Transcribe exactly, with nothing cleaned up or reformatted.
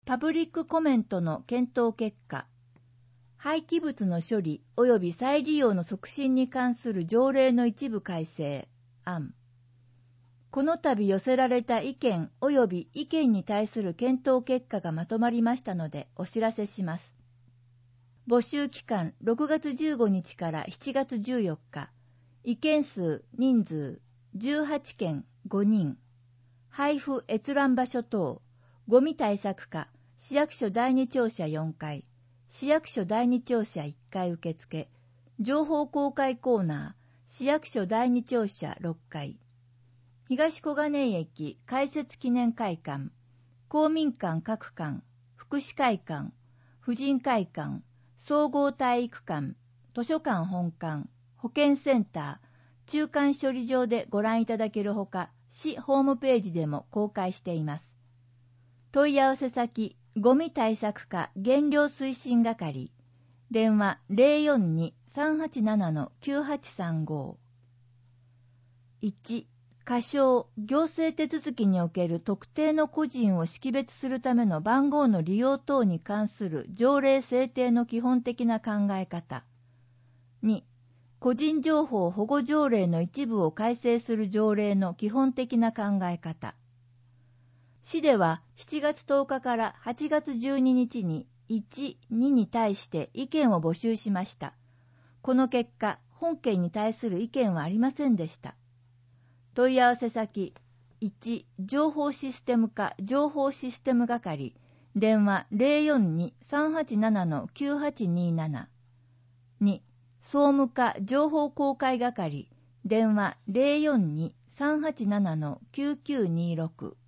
パブリックコメントの検討結果、廃棄物の処理及び再利用の促進に関する条例の一部改正案。この度寄せられた意見及び意見に対する検討結果がまとまりましたのでお知らせします。募集期間ろくがつじゅうごにちからしちがつじゅうよっか、意見数人数じゅうはちけんごにん、配布閲覧場所等、ゴミ対策課、市役所第二庁舎よんかい、市役所第二庁舎いっかい受付、情報公開コーナー、市役所第二庁舎ろっかい、東小金井駅開設記念会館、公民館各館、福祉会館、婦人会館、総合体育館、図書館本館、保健センター、中間処理場でご覧いただけるほか、市ホームページでも公開しています。問い合わせ先、ゴミ対策課減量推進係、電話 ゼロよんに さんはちなな きゅうはちさんご。いち、過少、行政手続きにおける特定の個人を識別するための番号の利用等に関する条例制定の基本的な考え方。に、個人情報保護条例の一部を改正する条例の基本的な考え方。市ではしちがつとおかからはちがつじゅうににちにいち、にに対して意見を募集しました。この結果、本件に対する意見はありませんでした。問い合わせ先、いち、情報システム課情報システム係、電話 ゼロよんに さんはちなな きゅうはちになな。に、総務課情報公開係、電話 ゼロよんに さんはちなな きゅうきゅうにろく。